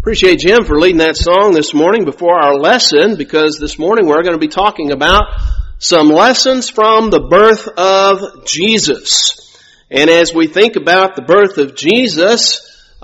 Appreciate Jim for leading that song this morning before our lesson, because this morning we're going to be talking about some lessons from the birth of Jesus. And as we think about the birth of Jesus,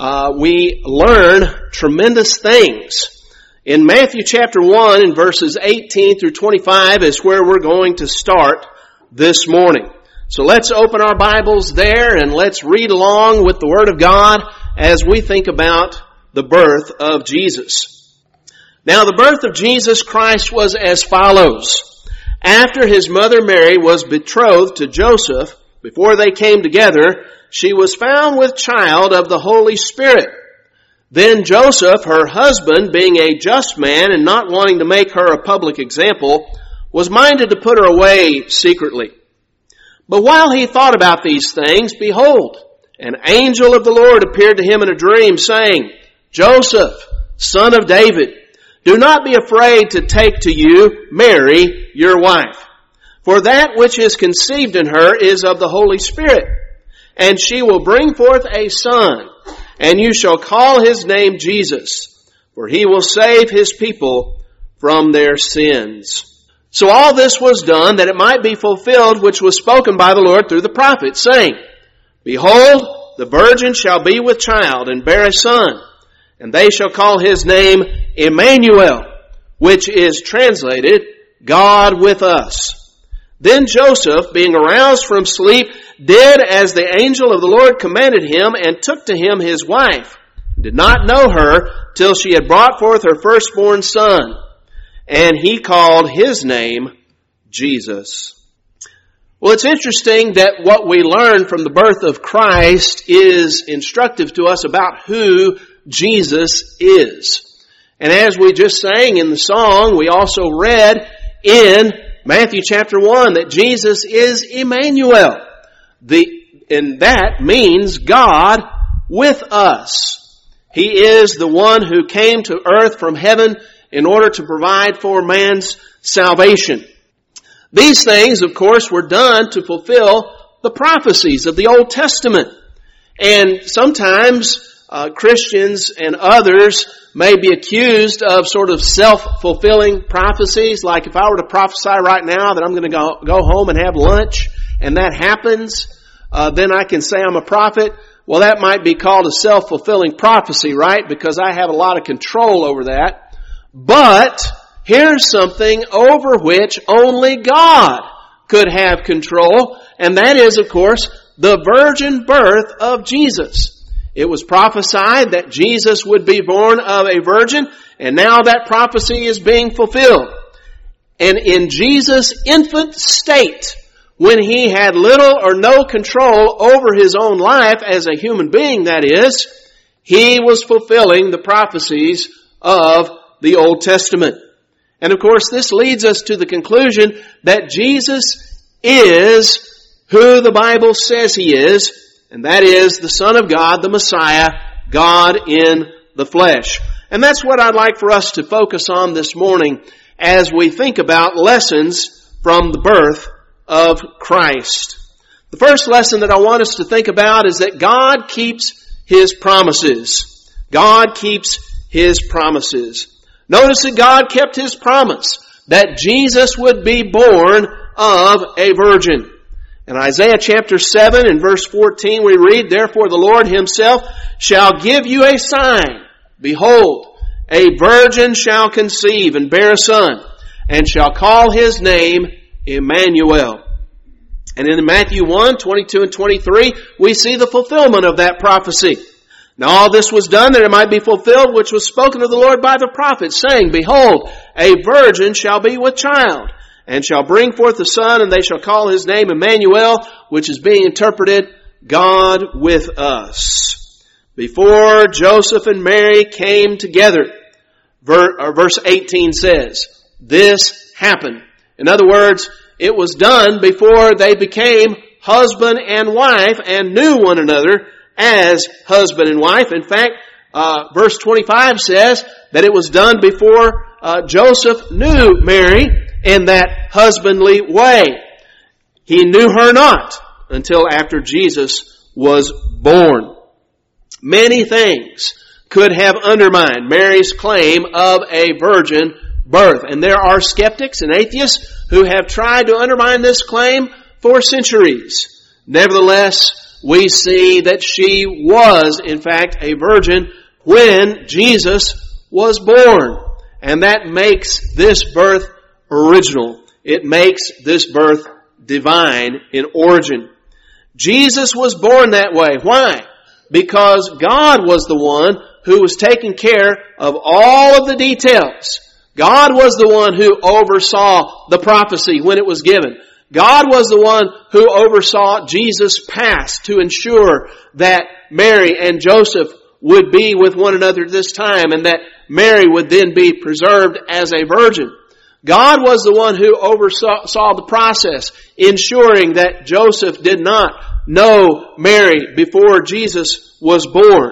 we learn tremendous things. In Matthew chapter 1 in verses 18 through 25 is where we're going to start this morning. So let's open our Bibles there and let's read along with the Word of God as we think about the birth of Jesus. Now, the birth of Jesus Christ was as follows. After his mother Mary was betrothed to Joseph, before they came together, she was found with child of the Holy Spirit. Then Joseph, her husband, being a just man and not wanting to make her a public example, was minded to put her away secretly. But while he thought about these things, behold, an angel of the Lord appeared to him in a dream, saying, Joseph, son of David, do not be afraid to take to you Mary, your wife. For that which is conceived in her is of the Holy Spirit. And she will bring forth a son, and you shall call his name Jesus, for he will save his people from their sins. So all this was done that it might be fulfilled which was spoken by the Lord through the prophet, saying, Behold, the virgin shall be with child and bear a son, and they shall call his name Emmanuel, which is translated, God with us. Then Joseph, being aroused from sleep, did as the angel of the Lord commanded him, and took to him his wife, and did not know her till she had brought forth her firstborn son. And he called his name Jesus. Well, it's interesting that what we learn from the birth of Christ is instructive to us about who Jesus is. And as we just sang in the song, we also read in Matthew chapter 1 that Jesus is Emmanuel. And that means God with us. He is the one who came to earth from heaven in order to provide for man's salvation. These things, of course, were done to fulfill the prophecies of the Old Testament. And sometimes Christians and others may be accused of sort of self-fulfilling prophecies. Like if I were to prophesy right now that I'm going to go home and have lunch, and that happens, then I can say I'm a prophet. Well, that might be called a self-fulfilling prophecy, right? Because I have a lot of control over that. But here's something over which only God could have control, and that is, of course, the virgin birth of Jesus. It was prophesied that Jesus would be born of a virgin, and now that prophecy is being fulfilled. And in Jesus' infant state, when he had little or no control over his own life as a human being, that is, he was fulfilling the prophecies of the Old Testament. And of course, this leads us to the conclusion that Jesus is who the Bible says he is, and that is the Son of God, the Messiah, God in the flesh. And that's what I'd like for us to focus on this morning as we think about lessons from the birth of Christ. The first lesson that I want us to think about is that God keeps His promises. God keeps His promises. Notice that God kept His promise that Jesus would be born of a virgin. In Isaiah chapter 7 and verse 14 we read, Therefore the Lord Himself shall give you a sign. Behold, a virgin shall conceive and bear a son, and shall call His name Emmanuel. And in Matthew 1, 22 and 23, we see the fulfillment of that prophecy. Now all this was done that it might be fulfilled, which was spoken of the Lord by the prophet, saying, Behold, a virgin shall be with child, and shall bring forth a son, and they shall call his name Emmanuel, which is being interpreted, God with us. Before Joseph and Mary came together, verse 18 says, this happened. In other words, it was done before they became husband and wife and knew one another as husband and wife. In fact, verse 25 says that it was done before Joseph knew Mary in that husbandly way. He knew her not until after Jesus was born. Many things could have undermined Mary's claim of a virgin birth. And there are skeptics and atheists who have tried to undermine this claim for centuries. Nevertheless, we see that she was, in fact, a virgin when Jesus was born. And that makes this birth original. It makes this birth divine in origin. Jesus was born that way. Why? Because God was the one who was taking care of all of the details. God was the one who oversaw the prophecy when it was given. God was the one who oversaw Jesus' past to ensure that Mary and Joseph would be with one another at this time and that Mary would then be preserved as a virgin. God was the one who oversaw the process, ensuring that Joseph did not know Mary before Jesus was born.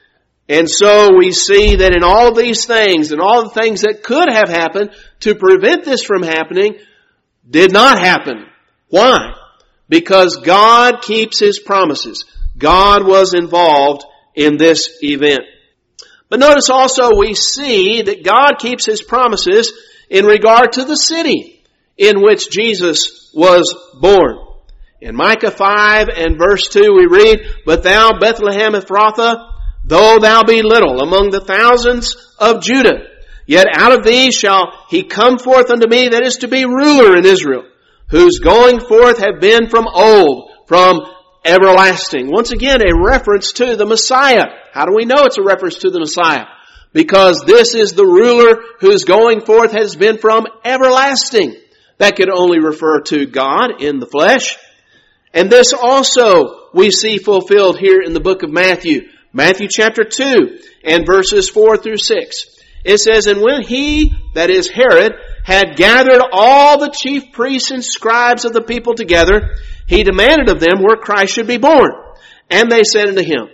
And so we see that in all of these things, and all the things that could have happened to prevent this from happening, did not happen. Why? Because God keeps His promises. God was involved in this event. But notice also we see that God keeps His promises in regard to the city in which Jesus was born. In Micah 5 and verse 2 we read, "But thou, Bethlehem Ephrathah, though thou be little among the thousands of Judah, yet out of thee shall he come forth unto me that is to be ruler in Israel, whose going forth have been from old, from everlasting." Once again, a reference to the Messiah. How do we know it's a reference to the Messiah? Because this is the ruler whose going forth has been from everlasting. That could only refer to God in the flesh. And this also we see fulfilled here in the book of Matthew. Matthew chapter 2 and verses 4 through 6. It says, "And when he, that is Herod, had gathered all the chief priests and scribes of the people together, he demanded of them where Christ should be born. And they said unto him,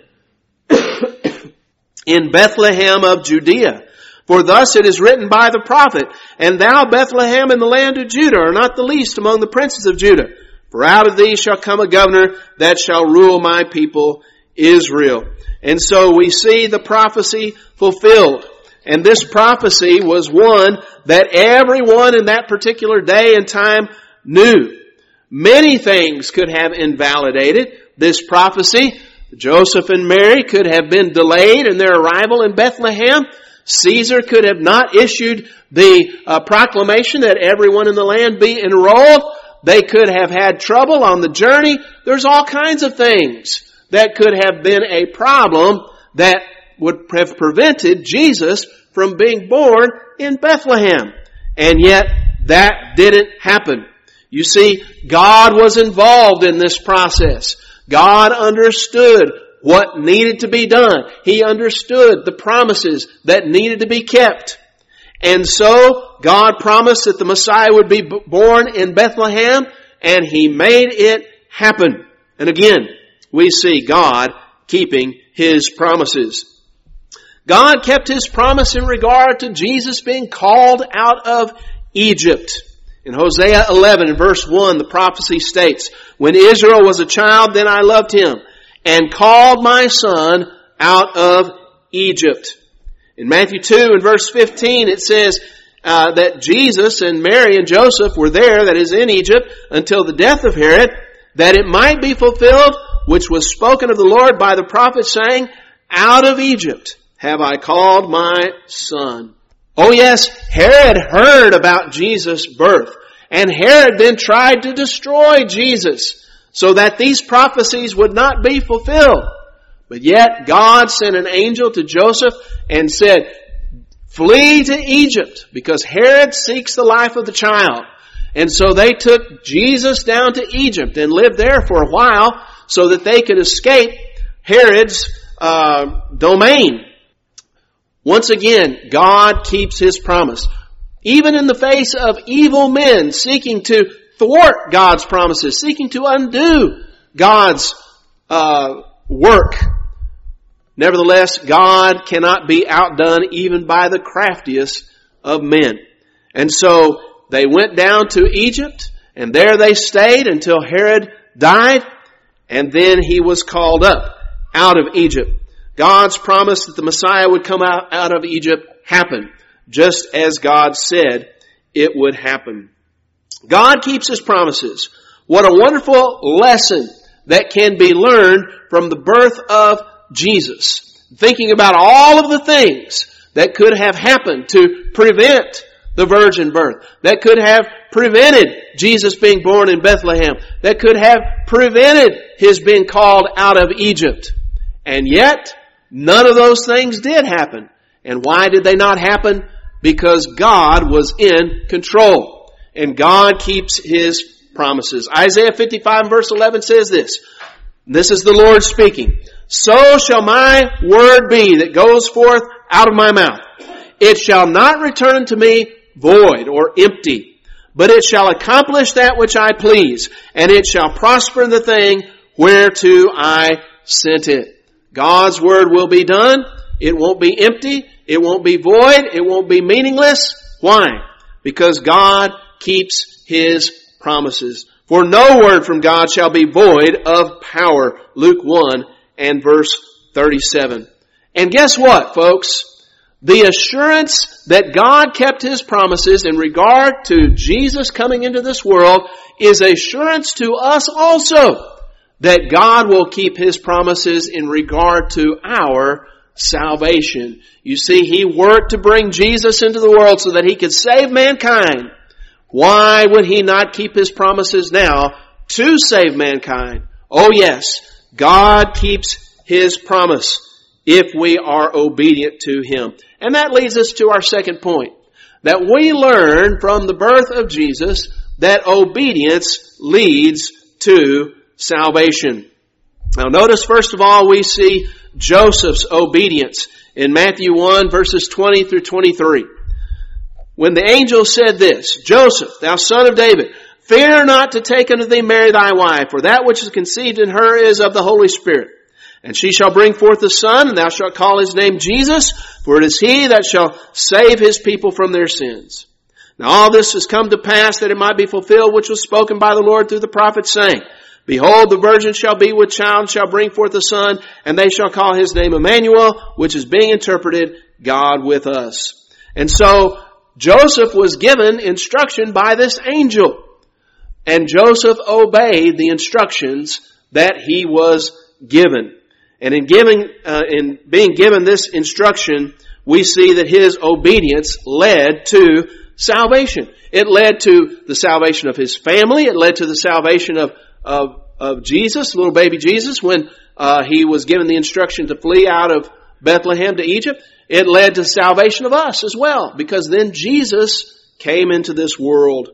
In Bethlehem of Judea. For thus it is written by the prophet, And thou, Bethlehem, in the land of Judah, are not the least among the princes of Judah. For out of thee shall come a governor that shall rule my people Israel." And so we see the prophecy fulfilled. And this prophecy was one that everyone in that particular day and time knew. Many things could have invalidated this prophecy. Joseph and Mary could have been delayed in their arrival in Bethlehem. Caesar could have not issued the proclamation that everyone in the land be enrolled. They could have had trouble on the journey. There's all kinds of things that could have been a problem that would have prevented Jesus from being born in Bethlehem. And yet, that didn't happen. You see, God was involved in this process. God understood what needed to be done. He understood the promises that needed to be kept. And so, God promised that the Messiah would be born in Bethlehem, and He made it happen. And again, we see God keeping His promises. God kept His promise in regard to Jesus being called out of Egypt. In Hosea 11 and verse 1, the prophecy states, "When Israel was a child, then I loved him, and called my son out of Egypt." In Matthew 2 and verse 15, it says that Jesus and Mary and Joseph were there, that is in Egypt, until the death of Herod, that it might be fulfilled, which was spoken of the Lord by the prophet, saying, "Out of Egypt have I called my son." Oh yes, Herod heard about Jesus' birth. And Herod then tried to destroy Jesus so that these prophecies would not be fulfilled. But yet God sent an angel to Joseph and said, "Flee to Egypt, because Herod seeks the life of the child." And so they took Jesus down to Egypt and lived there for a while so that they could escape Herod's domain. Once again, God keeps His promise. Even in the face of evil men seeking to thwart God's promises, seeking to undo God's work. Nevertheless, God cannot be outdone even by the craftiest of men. And so they went down to Egypt, and there they stayed until Herod died, and then he was called up out of Egypt. God's promise that the Messiah would come out of Egypt happened, just as God said it would happen. God keeps His promises. What a wonderful lesson that can be learned from the birth of Jesus. Thinking about all of the things that could have happened to prevent the virgin birth, that could have prevented Jesus being born in Bethlehem, that could have prevented His being called out of Egypt. And yet, none of those things did happen. And why did they not happen? Because God was in control. And God keeps His promises. Isaiah 55 verse 11 says this. This is the Lord speaking. So shall my word be that goes forth out of my mouth. It shall not return to me void or empty, but it shall accomplish that which I please, and it shall prosper in the thing whereto I sent it. God's word will be done. It won't be empty. It won't be void. It won't be meaningless. Why? Because God keeps His promises. For no word from God shall be void of power. Luke 1 and verse 37. And guess what, folks? The assurance that God kept His promises in regard to Jesus coming into this world is assurance to us also that God will keep His promises in regard to our salvation. You see, He worked to bring Jesus into the world so that He could save mankind. Why would He not keep His promises now to save mankind? Oh yes, God keeps His promise if we are obedient to Him. And that leads us to our second point. That we learn from the birth of Jesus that obedience leads to salvation. Now notice first of all we see Joseph's obedience in Matthew 1 verses 20 through 23. When the angel said this, Joseph, thou son of David, fear not to take unto thee Mary thy wife, for that which is conceived in her is of the Holy Spirit. And she shall bring forth a son, and thou shalt call his name Jesus, for it is he that shall save his people from their sins. Now all this has come to pass that it might be fulfilled which was spoken by the Lord through the prophet, saying, Behold, the virgin shall be with child, and shall bring forth a son, and they shall call his name Emmanuel, which is being interpreted, God with us. And so Joseph was given instruction by this angel. And Joseph obeyed the instructions that he was given. And in being given this instruction, we see that his obedience led to salvation. It led to the salvation of his family. It led to the salvation of Jesus, little baby Jesus, when he was given the instruction to flee out of Bethlehem to Egypt. It led to salvation of us as well, because then Jesus came into this world.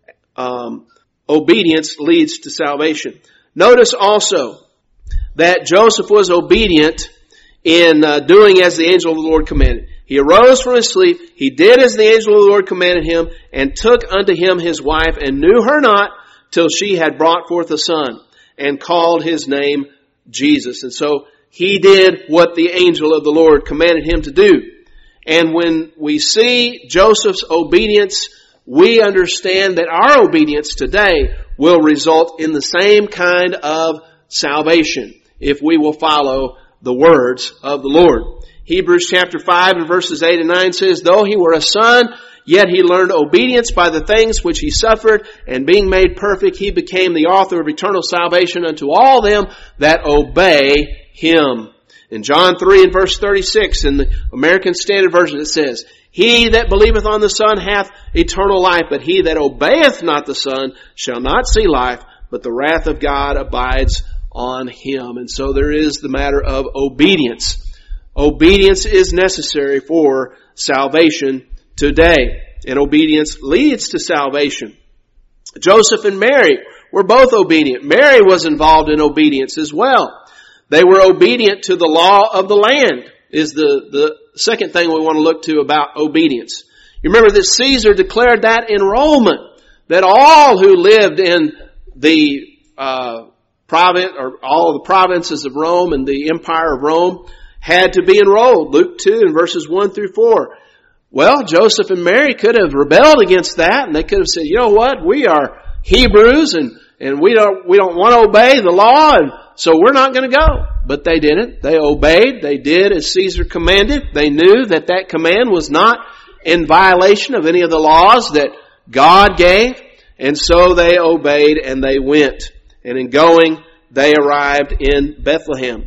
Obedience leads to salvation. Notice also that Joseph was obedient in doing as the angel of the Lord commanded. He arose from his sleep, he did as the angel of the Lord commanded him, and took unto him his wife, and knew her not till she had brought forth a son, and called his name Jesus. And so he did what the angel of the Lord commanded him to do. And when we see Joseph's obedience, we understand that our obedience today will result in the same kind of salvation if we will follow the words of the Lord. Hebrews chapter 5 and verses 8 and 9 says, Though he were a son, yet he learned obedience by the things which he suffered, and being made perfect, he became the author of eternal salvation unto all them that obey him. In John 3 and verse 36, in the American Standard Version, it says, He that believeth on the Son hath eternal life, but he that obeyeth not the Son shall not see life, but the wrath of God abides on him. And so there is the matter of obedience. Obedience is necessary for salvation today. And obedience leads to salvation. Joseph and Mary were both obedient. Mary was involved in obedience as well. They were obedient to the law of the land, is the second thing we want to look to about obedience. You remember that Caesar declared that enrollment, that all who lived in the province, or all the provinces of Rome and the empire of Rome, had to be enrolled. Luke 2 and verses 1 through 4. Well, Joseph and Mary could have rebelled against that, and they could have said, you know what, we are Hebrews, and we don't want to obey the law, and so we're not going to go. But they didn't. They obeyed. They did as Caesar commanded. They knew that that command was not in violation of any of the laws that God gave. And so they obeyed and they went. And in going, they arrived in Bethlehem.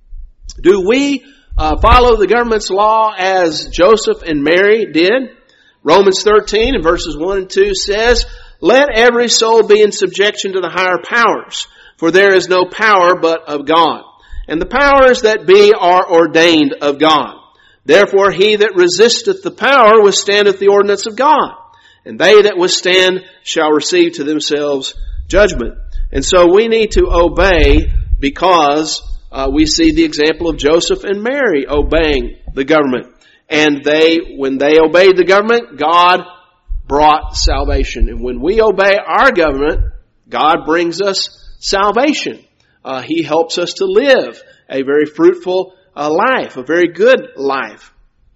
Do we follow the government's law as Joseph and Mary did? Romans 13 and verses 1 and 2 says, "Let every soul be in subjection to the higher powers, for there is no power but of God. And the powers that be are ordained of God. Therefore he that resisteth the power withstandeth the ordinance of God. And they that withstand shall receive to themselves judgment." And so we need to obey because we see the example of Joseph and Mary obeying the government. And when they obeyed the government, God brought salvation. And when we obey our government, God brings us salvation. He helps us to live a very fruitful life, a very good life.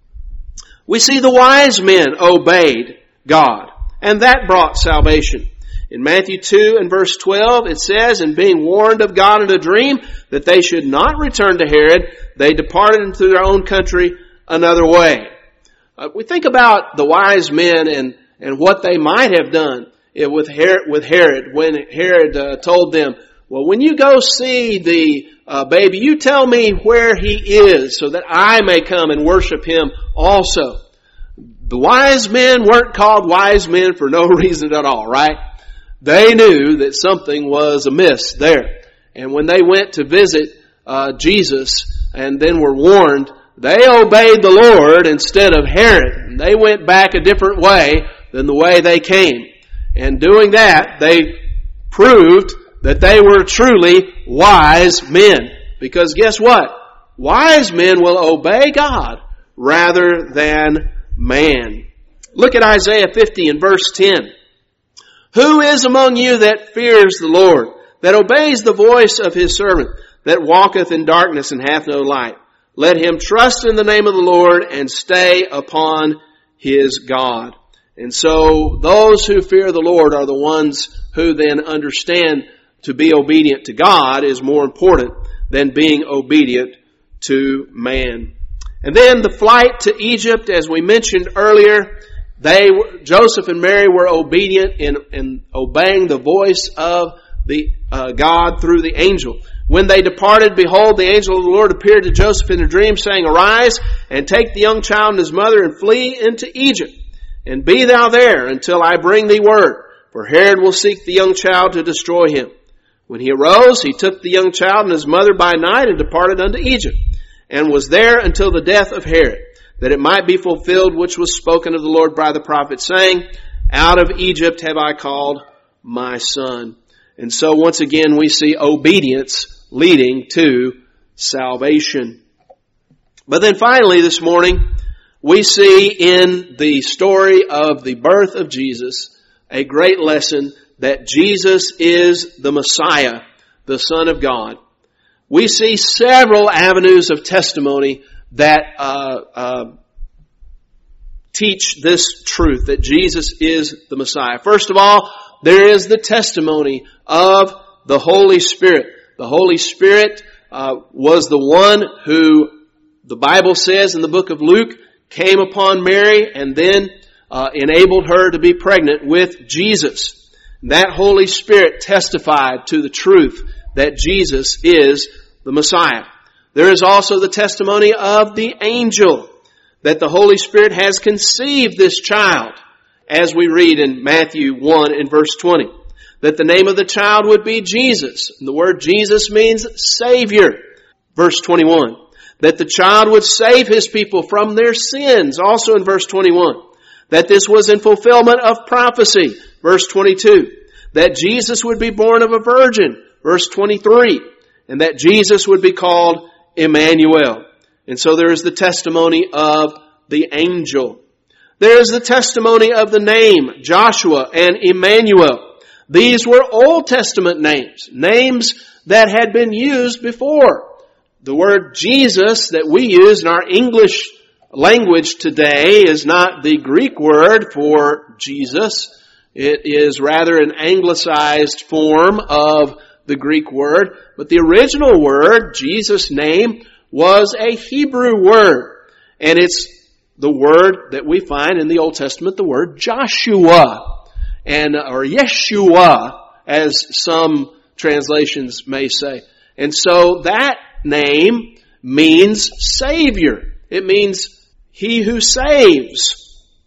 We see the wise men obeyed God, and that brought salvation. In Matthew 2 and verse 12, it says, "And being warned of God in a dream that they should not return to Herod, they departed into their own country another way." We think about the wise men and what they might have done with Herod when Herod told them, "Well, when you go see the baby, you tell me where he is so that I may come and worship him also." The wise men weren't called wise men for no reason at all, right? They knew that something was amiss there. And when they went to visit Jesus and then were warned, they obeyed the Lord instead of Herod. And they went back a different way than the way they came. And doing that, they proved that they were truly wise men. Because guess what? Wise men will obey God rather than man. Look at Isaiah 50 and verse 10. "Who is among you that fears the Lord, that obeys the voice of his servant, that walketh in darkness and hath no light? Let him trust in the name of the Lord and stay upon his God." And so those who fear the Lord are the ones who then understand to be obedient to God is more important than being obedient to man. And then the flight to Egypt, as we mentioned earlier, Joseph and Mary were obedient in obeying the voice of the God through the angel. When they departed, behold, the angel of the Lord appeared to Joseph in a dream, saying, "Arise, and take the young child and his mother, and flee into Egypt. And be thou there until I bring thee word, for Herod will seek the young child to destroy him." When he arose, he took the young child and his mother by night and departed unto Egypt, and was there until the death of Herod, that it might be fulfilled which was spoken of the Lord by the prophet, saying, "Out of Egypt have I called my son." And so once again we see obedience leading to salvation. But then finally this morning, we see in the story of the birth of Jesus a great lesson that Jesus is the Messiah, the Son of God. We see several avenues of testimony that teach this truth, that Jesus is the Messiah. First of all, there is the testimony of the Holy Spirit. The Holy Spirit was the one who, the Bible says in the book of Luke, came upon Mary and then enabled her to be pregnant with Jesus. That Holy Spirit testified to the truth that Jesus is the Messiah. There is also the testimony of the angel, that the Holy Spirit has conceived this child, as we read in Matthew 1 and verse 20. That the name of the child would be Jesus. And the word Jesus means Savior. Verse 21. That the child would save his people from their sins, also in verse 21. That this was in fulfillment of prophecy, verse 22. That Jesus would be born of a virgin, verse 23. And that Jesus would be called Emmanuel. And so there is the testimony of the angel. There is the testimony of the name, Joshua and Emmanuel. These were Old Testament names, names that had been used before. The word Jesus that we use in our English language today is not the Greek word for Jesus. It is rather an anglicized form of the Greek word, but the original word, Jesus' name, was a Hebrew word. And it's the word that we find in the Old Testament, the word Joshua, or Yeshua, as some translations may say. And so that name means Savior. It means He who saves.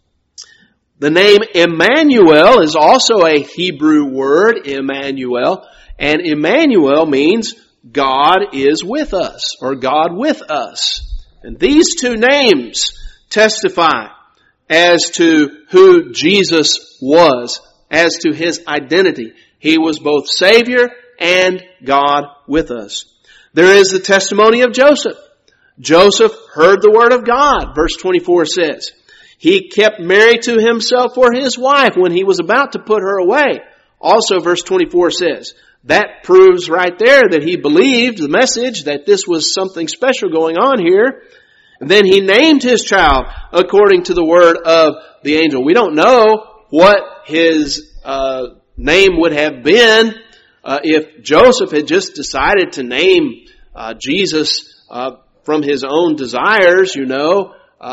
The name Emmanuel is also a Hebrew word, Emmanuel, and Emmanuel means God is with us, or God with us. And these two names testify as to who Jesus was, as to His identity. He was both Savior and God with us. There is the testimony of Joseph. Joseph heard the word of God, verse 24 says. He kept Mary to himself for his wife when he was about to put her away. Also, verse 24 says, that proves right there that he believed the message, that this was something special going on here. And then he named his child according to the word of the angel. We don't know what his name would have been if Joseph had just decided to name Jesus from his own desires. We know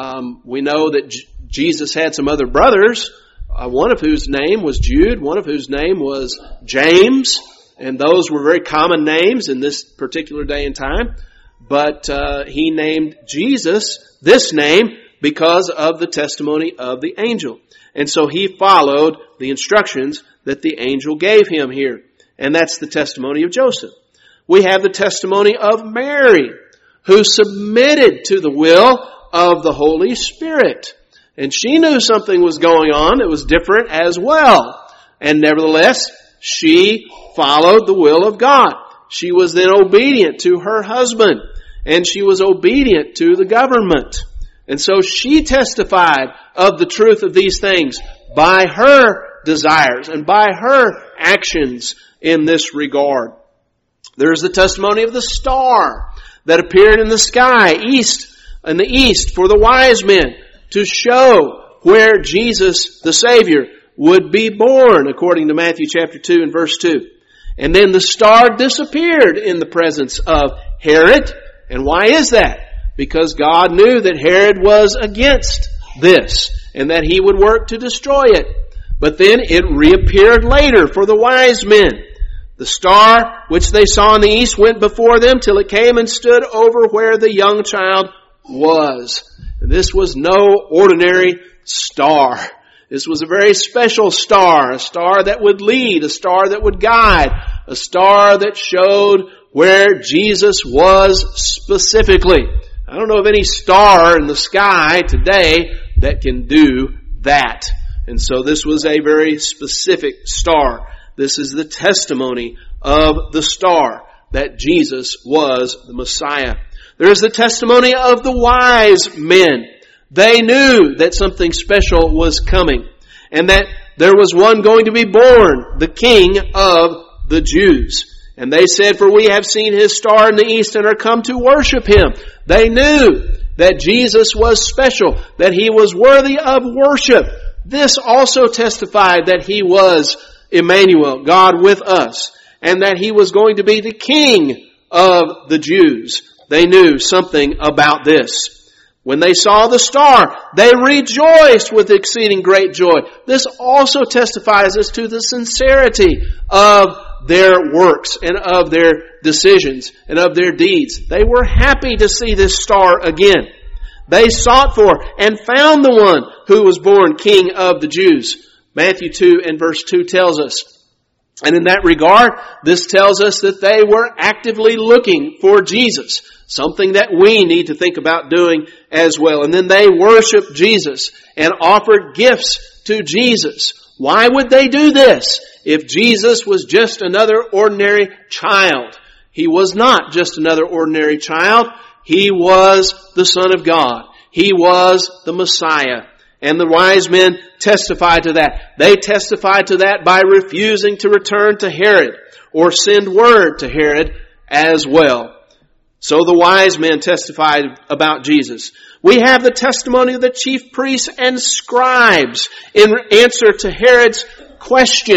that Jesus had some other brothers, one of whose name was Jude, one of whose name was James, and those were very common names in this particular day and time. But he named Jesus this name because of the testimony of the angel. And so he followed the instructions that the angel gave him here. And that's the testimony of Joseph. We have the testimony of Mary, who submitted to the will of the Holy Spirit. And she knew something was going on that was different as well. And nevertheless, she followed the will of God. She was then obedient to her husband, and she was obedient to the government. And so she testified of the truth of these things by her desires and by her actions in this regard. There is the testimony of the star that appeared in the sky, in the east, for the wise men to show where Jesus, the Savior, would be born, according to Matthew chapter 2 and verse 2. And then the star disappeared in the presence of Herod. And why is that? Because God knew that Herod was against this and that he would work to destroy it. But then it reappeared later for the wise men. The star which they saw in the east went before them till it came and stood over where the young child was. And this was no ordinary star. This was a very special star, a star that would lead, a star that would guide, a star that showed where Jesus was specifically. I don't know of any star in the sky today that can do that. And so this was a very specific star. This is the testimony of the star that Jesus was the Messiah. There is the testimony of the wise men. They knew that something special was coming and that there was one going to be born, the King of the Jews. And they said, for we have seen his star in the east and are come to worship him. They knew that Jesus was special, that he was worthy of worship. This also testified that he was Emmanuel, God with us, and that he was going to be the King of the Jews. They knew something about this. When they saw the star, they rejoiced with exceeding great joy. This also testifies as to the sincerity of their works and of their decisions and of their deeds. They were happy to see this star again. They sought for and found the one who was born King of the Jews. Matthew 2 and verse 2 tells us. And in that regard, this tells us that they were actively looking for Jesus. Something that we need to think about doing as well. And then they worshiped Jesus and offered gifts to Jesus. Why would they do this if Jesus was just another ordinary child? He was not just another ordinary child. He was the Son of God. He was the Messiah. And the wise men testified to that. They testified to that by refusing to return to Herod or send word to Herod as well. So the wise men testified about Jesus. We have the testimony of the chief priests and scribes in answer to Herod's question.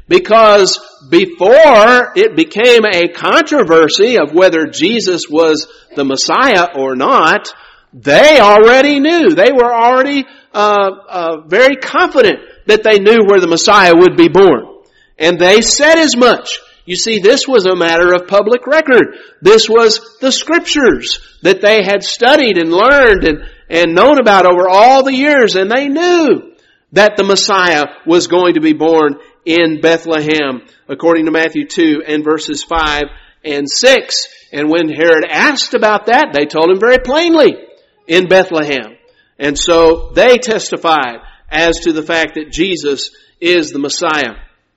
Because before it became a controversy of whether Jesus was the Messiah or not, they already knew. They were already very confident that they knew where the Messiah would be born. And they said as much. You see, this was a matter of public record. This was the Scriptures that they had studied and learned and known about over all the years. And they knew that the Messiah was going to be born in Bethlehem, according to Matthew 2 and verses 5 and 6. And when Herod asked about that, they told him very plainly, in Bethlehem. And so they testified as to the fact that Jesus is the Messiah.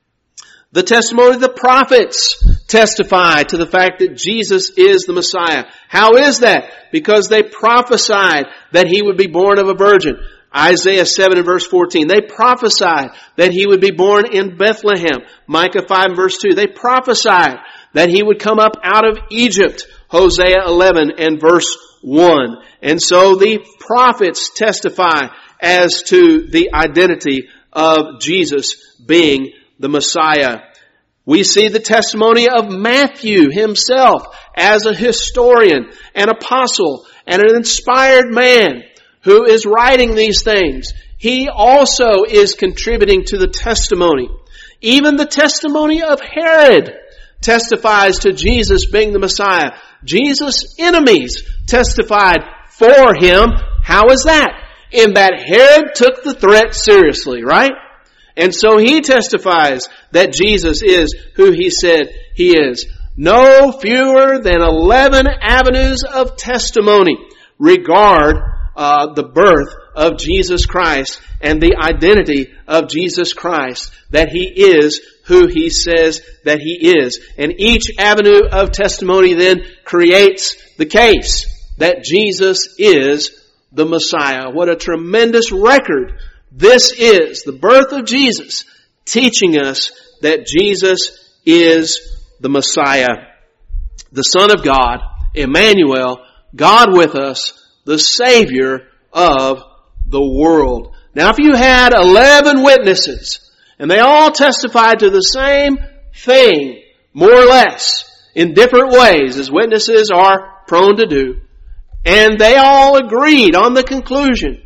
The testimony of the prophets testify to the fact that Jesus is the Messiah. How is that? Because they prophesied that He would be born of a virgin. Isaiah 7 and verse 14. They prophesied that He would be born in Bethlehem. Micah 5 and verse 2. They prophesied that He would come up out of Egypt. Hosea 11 and verse 1. And so the prophets testify as to the identity of Jesus being the Messiah. We see the testimony of Matthew himself as a historian, an apostle, and an inspired man who is writing these things. He also is contributing to the testimony. Even the testimony of Herod testifies to Jesus being the Messiah. Jesus' enemies testified for Him. How is that? In that Herod took the threat seriously, right? And so he testifies that Jesus is who He said He is. No fewer than 11 avenues of testimony regard the birth of Jesus Christ and the identity of Jesus Christ, that He is who He says that He is. And each avenue of testimony then creates the case that Jesus is the Messiah. What a tremendous record this is, the birth of Jesus, teaching us that Jesus is the Messiah, the Son of God, Emmanuel, God with us, the Savior of the world. Now, if you had 11 witnesses, and they all testified to the same thing, more or less, in different ways, as witnesses are prone to do, and they all agreed on the conclusion,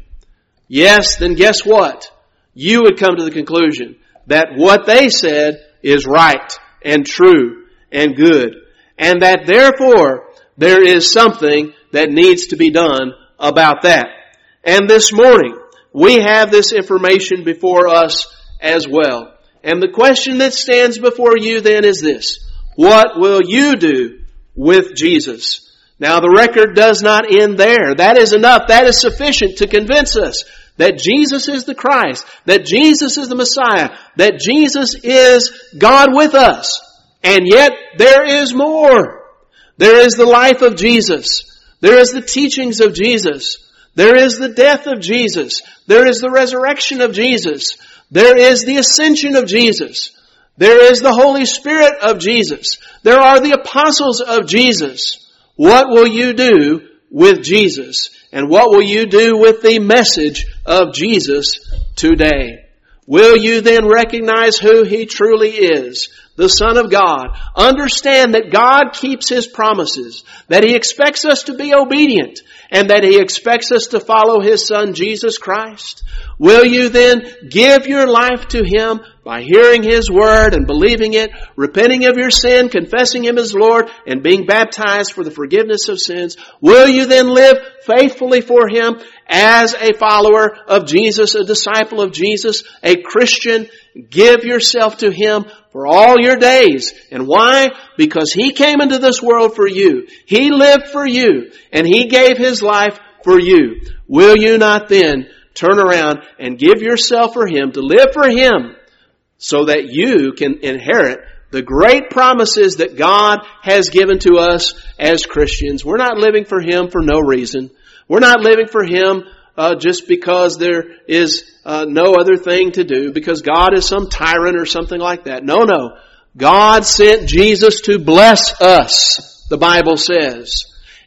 yes, then guess what? You would come to the conclusion that what they said is right and true and good, and that therefore there is something that needs to be done about that. And this morning, we have this information before us as well. And the question that stands before you then is this: what will you do with Jesus? Now, the record does not end there. That is enough. That is sufficient to convince us that Jesus is the Christ, that Jesus is the Messiah, that Jesus is God with us. And yet, there is more. There is the life of Jesus. There is the teachings of Jesus. There is the death of Jesus. There is the resurrection of Jesus. There is the ascension of Jesus. There is the Holy Spirit of Jesus. There are the apostles of Jesus. What will you do with Jesus? And what will you do with the message of Jesus today? Will you then recognize who He truly is, the Son of God? Understand that God keeps His promises, that He expects us to be obedient, and that He expects us to follow His Son, Jesus Christ? Will you then give your life to Him by hearing His Word and believing it, repenting of your sin, confessing Him as Lord, and being baptized for the forgiveness of sins? Will you then live faithfully for Him as a follower of Jesus, a disciple of Jesus, a Christian? Give yourself to Him for all your days. And why? Because He came into this world for you. He lived for you, and He gave His life for you. Will you not then turn around and give yourself for Him, to live for Him, so that you can inherit the great promises that God has given to us as Christians? We're not living for Him for no reason. We're not living for Him just because there is no other thing to do, because God is some tyrant or something like that. No. God sent Jesus to bless us, the Bible says.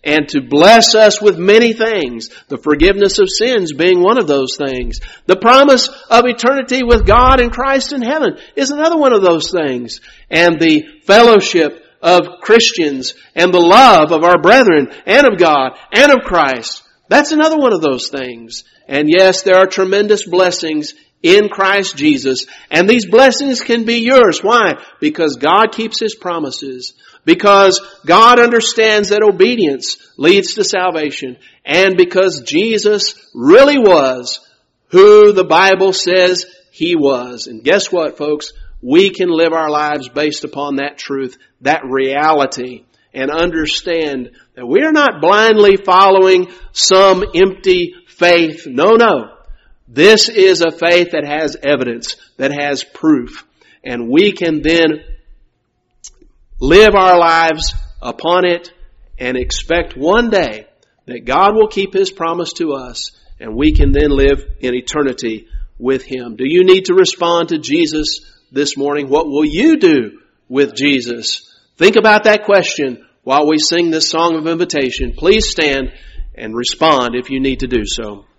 and to bless us with many things. The forgiveness of sins being one of those things. The promise of eternity with God and Christ in heaven is another one of those things. And the fellowship of Christians and the love of our brethren and of God and of Christ. That's another one of those things. And yes, there are tremendous blessings in Christ Jesus. And these blessings can be yours. Why? Because God keeps His promises. Because God understands that obedience leads to salvation. And because Jesus really was who the Bible says He was. And guess what, folks? We can live our lives based upon that truth, that reality, and understand that we are not blindly following some empty faith. No, no. This is a faith that has evidence, that has proof. And we can then live our lives upon it and expect one day that God will keep His promise to us and we can then live in eternity with Him. Do you need to respond to Jesus this morning? What will you do with Jesus? Think about that question while we sing this song of invitation. Please stand and respond if you need to do so.